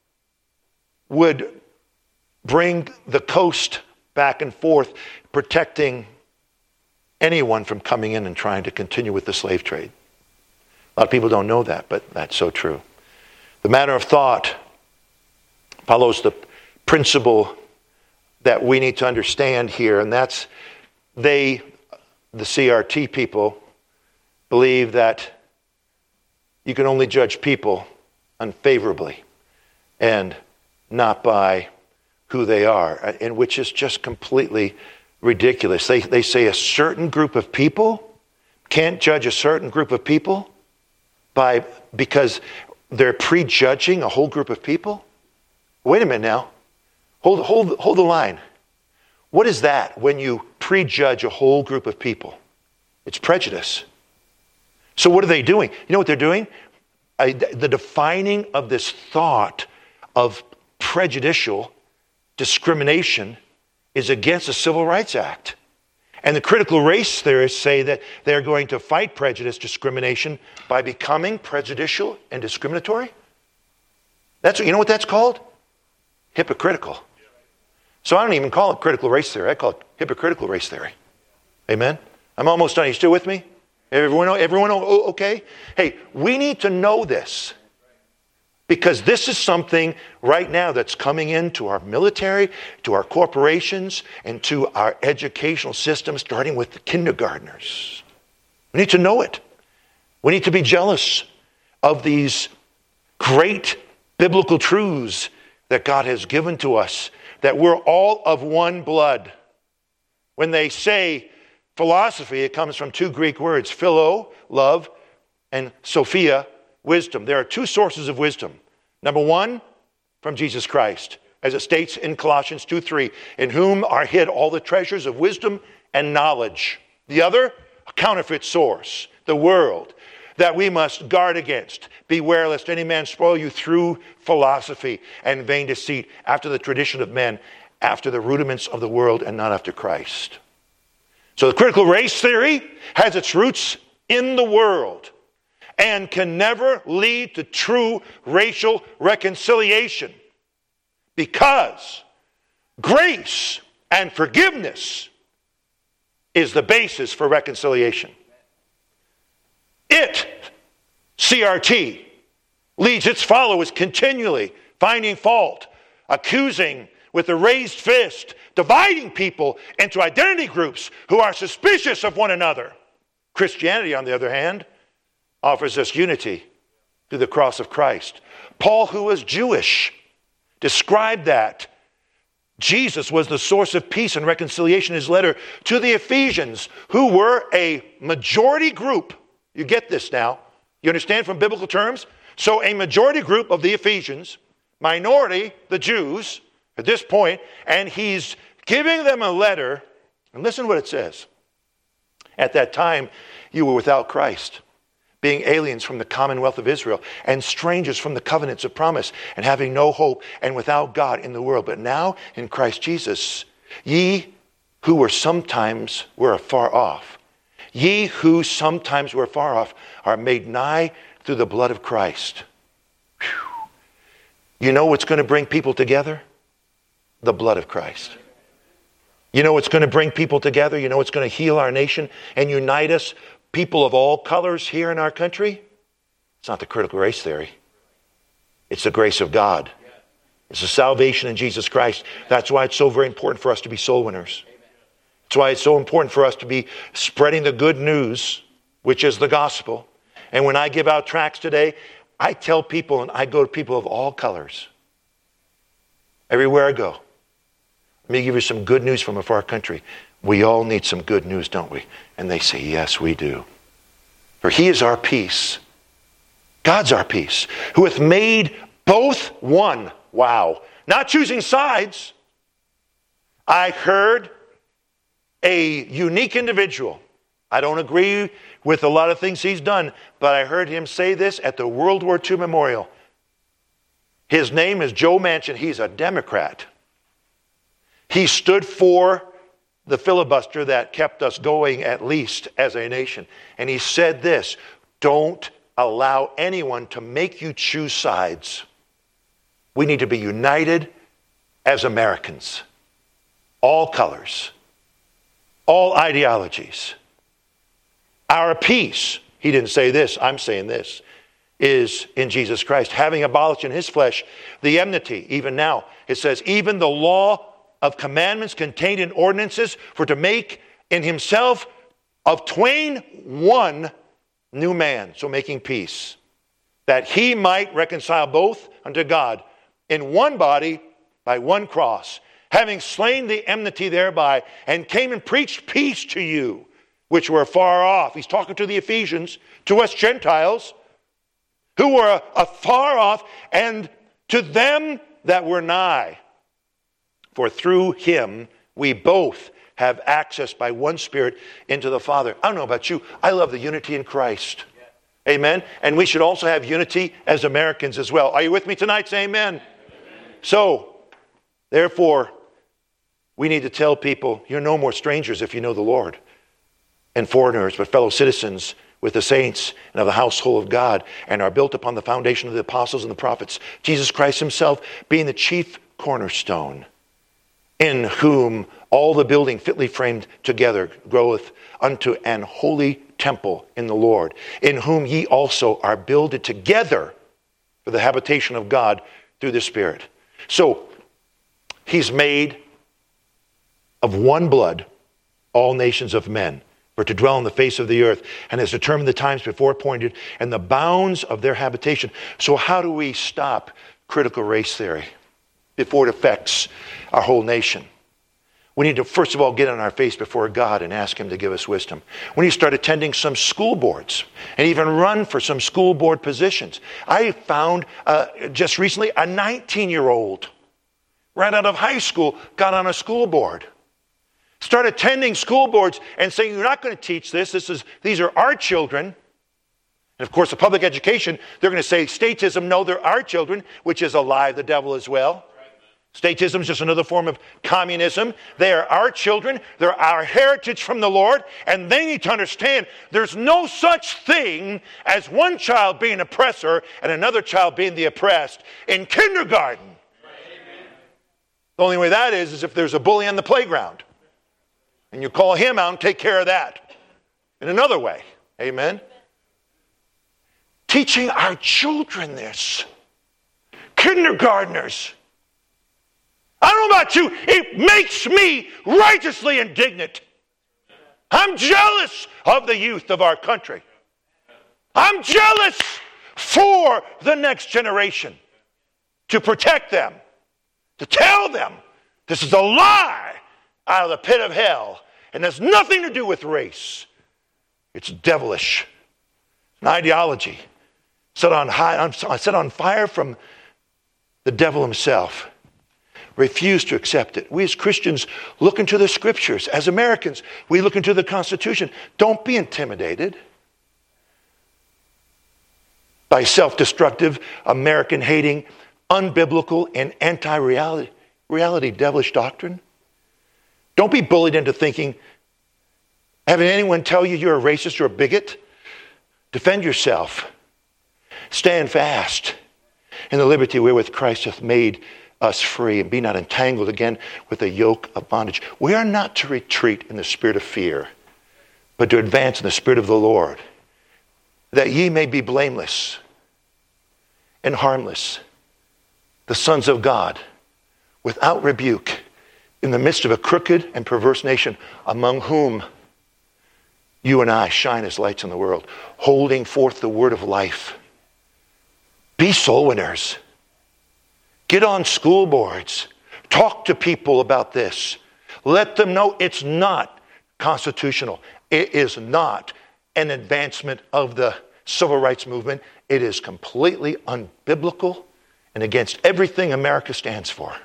would bring the coast back and forth, protecting anyone from coming in and trying to continue with the slave trade. A lot of people don't know that, but that's so true. The matter of thought follows the principle that we need to understand here, and that's the CRT people, believe that you can only judge people unfavorably and not by who they are, and which is just completely ridiculous. They say a certain group of people can't judge a certain group of people because they're prejudging a whole group of people. Wait a minute now. Hold the line. What is that when you prejudge a whole group of people? It's prejudice. So what are they doing? You know what they're doing? the defining of this thought of prejudicial discrimination is against the Civil Rights Act. And the critical race theorists say that they're going to fight prejudice discrimination by becoming prejudicial and discriminatory. You know what that's called? Hypocritical. So I don't even call it critical race theory. I call it hypocritical race theory. Amen? I'm almost done. Are you still with me? Everyone okay? Hey, we need to know this. Because this is something right now that's coming into our military, to our corporations, and to our educational system, starting with the kindergartners. We need to know it. We need to be jealous of these great biblical truths that God has given to us, that we're all of one blood. When they say philosophy, it comes from two Greek words, philo, love, and sophia, wisdom. There are two sources of wisdom. Number one, from Jesus Christ, as it states in Colossians 2:3, in whom are hid all the treasures of wisdom and knowledge. The other, a counterfeit source, the world, that we must guard against. Beware lest any man spoil you through philosophy and vain deceit, after the tradition of men, after the rudiments of the world, and not after Christ. So the critical race theory has its roots in the world and can never lead to true racial reconciliation, because grace and forgiveness is the basis for reconciliation. It, CRT, leads its followers continually finding fault, accusing with a raised fist, dividing people into identity groups who are suspicious of one another. Christianity, on the other hand, offers us unity through the cross of Christ. Paul, who was Jewish, described that Jesus was the source of peace and reconciliation in his letter to the Ephesians, who were a majority group. You get this now. You understand from biblical terms? So a majority group of the Ephesians, minority, the Jews, at this point, and he's giving them a letter, and listen to what it says. At that time, you were without Christ, being aliens from the commonwealth of Israel, and strangers from the covenants of promise, and having no hope, and without God in the world. But now, in Christ Jesus, ye who were sometimes afar off, are made nigh through the blood of Christ. Whew. You know what's going to bring people together? The blood of Christ. You know what's going to bring people together? You know what's going to heal our nation and unite us, people of all colors here in our country? It's not the critical race theory. It's the grace of God. It's the salvation in Jesus Christ. That's why it's so very important for us to be soul winners. That's why it's so important for us to be spreading the good news, which is the gospel. And when I give out tracts today, I tell people, and I go to people of all colors, everywhere I go. Let me give you some good news from a far country. We all need some good news, don't we? And they say, yes, we do. For he is our peace. God's our peace, who hath made both one. Wow. Not choosing sides. I heard a unique individual. I don't agree with a lot of things he's done, but I heard him say this at the World War II Memorial. His name is Joe Manchin. He's a Democrat. He stood for the filibuster that kept us going, at least as a nation. And he said this: don't allow anyone to make you choose sides. We need to be united as Americans. All colors. All ideologies. Our peace, he didn't say this, I'm saying this, is in Jesus Christ, having abolished in his flesh the enmity. Even now, it says, even the law of commandments contained in ordinances, for to make in himself of twain one new man, so making peace, that he might reconcile both unto God in one body by one cross, having slain the enmity thereby, and came and preached peace to you, which were far off. He's talking to the Ephesians, to us Gentiles, who were afar off, and to them that were nigh. For through him we both have access by one Spirit into the Father. I don't know about you. I love the unity in Christ. Amen? And we should also have unity as Americans as well. Are you with me tonight? Say amen. So, therefore, we need to tell people, you're no more strangers if you know the Lord, and foreigners, but fellow citizens with the saints and of the household of God, and are built upon the foundation of the apostles and the prophets, Jesus Christ himself being the chief cornerstone, in whom all the building fitly framed together groweth unto an holy temple in the Lord, in whom ye also are builded together for the habitation of God through the Spirit. So, he's made of one blood all nations of men, for to dwell on the face of the earth, and has determined the times before appointed and the bounds of their habitation. So how do we stop critical race theory before it affects our whole nation? We need to, first of all, get on our face before God and ask him to give us wisdom. We need to start attending some school boards and even run for some school board positions. I found just recently a 19-year-old right out of high school got on a school board. Start attending school boards and saying, you're not going to teach this. These are our children. And of course, the public education, they're going to say statism. No, they're our children, which is a lie of the devil as well. Statism is just another form of communism. They are our children. They're our heritage from the Lord. And they need to understand there's no such thing as one child being oppressor and another child being the oppressed in kindergarten. The only way that is if there's a bully on the playground. And you call him out and take care of that in another way. Amen? Teaching our children this. Kindergartners. I don't know about you, it makes me righteously indignant. I'm jealous of the youth of our country. I'm jealous for the next generation. To protect them. To tell them this is a lie out of the pit of hell. And has nothing to do with race. It's devilish. An ideology set on fire from the devil himself. Refuse to accept it. We as Christians look into the scriptures. As Americans, we look into the Constitution. Don't be intimidated by self-destructive, American-hating, unbiblical, and anti-reality devilish doctrine. Don't be bullied into thinking, having anyone tell you you're a racist or a bigot. Defend yourself. Stand fast in the liberty wherewith Christ hath made us free, and be not entangled again with the yoke of bondage. We are not to retreat in the spirit of fear, but to advance in the spirit of the Lord, that ye may be blameless and harmless, the sons of God, without rebuke, in the midst of a crooked and perverse nation, among whom you and I shine as lights in the world, holding forth the word of life. Be soul winners. Get on school boards. Talk to people about this. Let them know it's not constitutional. It is not an advancement of the civil rights movement. It is completely unbiblical and against everything America stands for.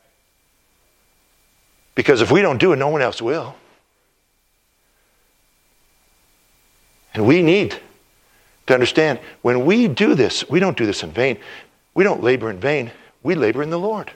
Because if we don't do it, no one else will. And we need to understand, when we do this, we don't do this in vain. We don't labor in vain. We labor in the Lord.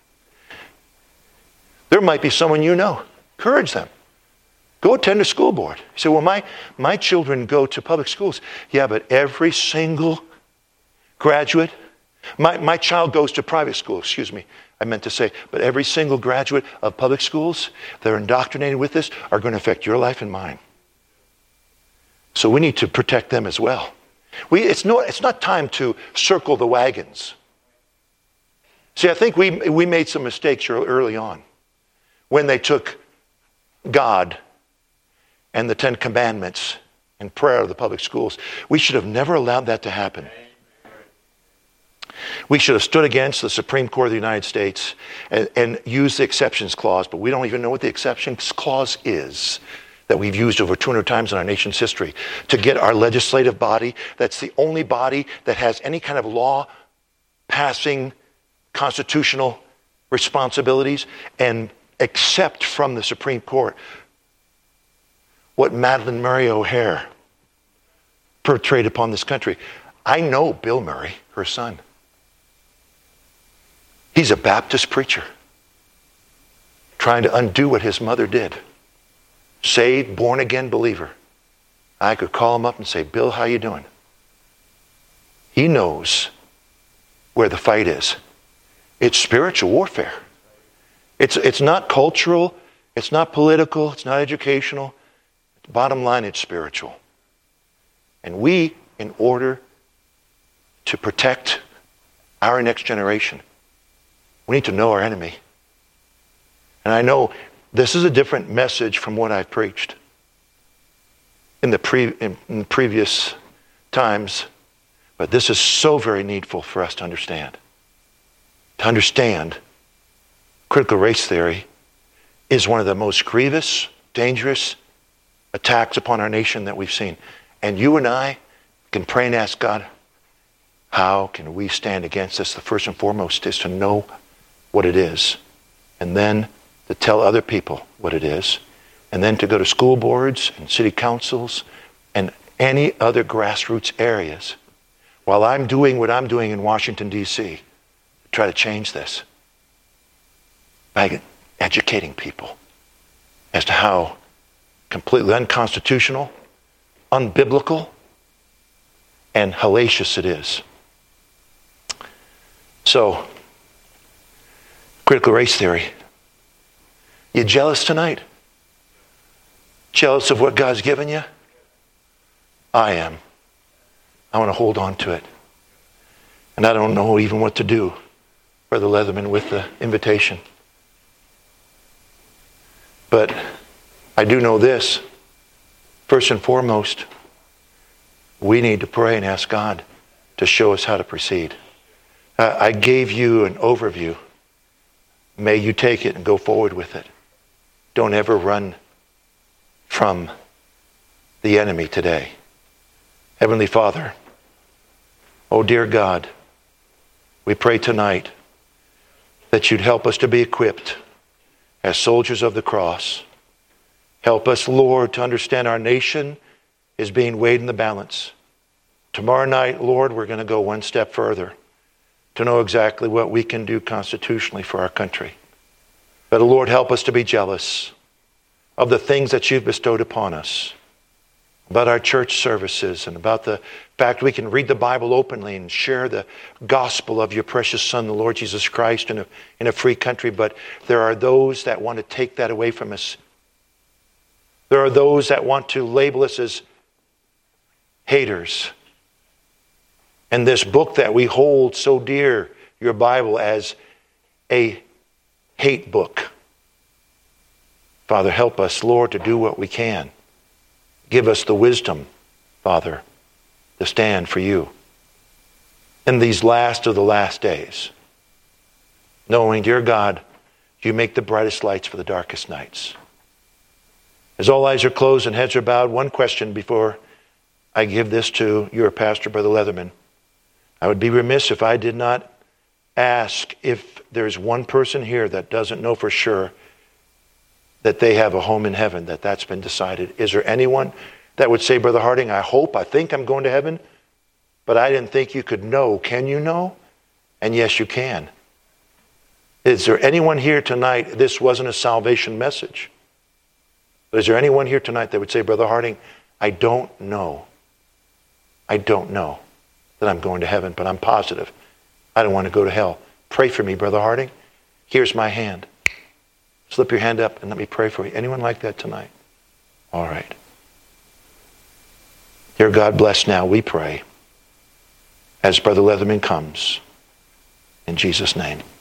There might be someone you know. Encourage them. Go attend a school board. You say, well, my children go to public schools. Yeah, but every single graduate, my child goes to private school, I meant to say, but every single graduate of public schools that are indoctrinated with this are going to affect your life and mine. So we need to protect them as well. It's not time to circle the wagons. See, I think we made some mistakes early on when they took God and the Ten Commandments and prayer out of the public schools. We should have never allowed that to happen. We should have stood against the Supreme Court of the United States and used the exceptions clause, but we don't even know what the exceptions clause is that we've used over 200 times in our nation's history to get our legislative body, that's the only body that has any kind of law passing constitutional responsibilities, and accept from the Supreme Court what Madalyn Murray O'Hair portrayed upon this country. I know Bill Murray, her son. He's a Baptist preacher trying to undo what his mother did. Saved, born-again believer. I could call him up and say, Bill, how you doing? He knows where the fight is. It's spiritual warfare. It's not cultural, it's not political, it's not educational. Bottom line, it's spiritual. And we, in order to protect our next generation, we need to know our enemy. And I know this is a different message from what I've preached in previous times, but this is so very needful for us to understand. To understand critical race theory is one of the most grievous, dangerous attacks upon our nation that we've seen. And you and I can pray and ask God, how can we stand against this? The first and foremost is to know what it is, and then to tell other people what it is, and then to go to school boards and city councils and any other grassroots areas while I'm doing what I'm doing in Washington, D.C., try to change this by educating people as to how completely unconstitutional, unbiblical, and hellacious it is. So, critical race theory. You jealous tonight? Jealous of what God's given you? I am. I want to hold on to it. And I don't know even what to do, Brother Leatherman, with the invitation. But I do know this. First and foremost, we need to pray and ask God to show us how to proceed. I gave you an overview. May you take it and go forward with it. Don't ever run from the enemy today. Heavenly Father, oh dear God, we pray tonight that you'd help us to be equipped as soldiers of the cross. Help us, Lord, to understand our nation is being weighed in the balance. Tomorrow night, Lord, we're going to go one step further to know exactly what we can do constitutionally for our country. But, Lord, help us to be jealous of the things that you've bestowed upon us, about our church services and about the fact we can read the Bible openly and share the gospel of your precious Son, the Lord Jesus Christ, in a free country. But there are those that want to take that away from us. There are those that want to label us as haters. And this book that we hold so dear, your Bible, as a hate book. Father, help us, Lord, to do what we can. Give us the wisdom, Father, to stand for you in these last of the last days. Knowing, dear God, you make the brightest lights for the darkest nights. As all eyes are closed and heads are bowed, one question before I give this to your pastor, Brother Leatherman. I would be remiss if I did not ask if there's one person here that doesn't know for sure that they have a home in heaven, that's been decided. Is there anyone that would say, Brother Harding, I think I'm going to heaven, but I didn't think you could know. Can you know? And yes, you can. Is there anyone here tonight, this wasn't a salvation message, but is there anyone here tonight that would say, Brother Harding, I don't know that I'm going to heaven, but I'm positive I don't want to go to hell. Pray for me, Brother Harding. Here's my hand. Slip your hand up and let me pray for you. Anyone like that tonight? All right. Dear God, bless now, we pray, as Brother Leatherman comes. In Jesus' name.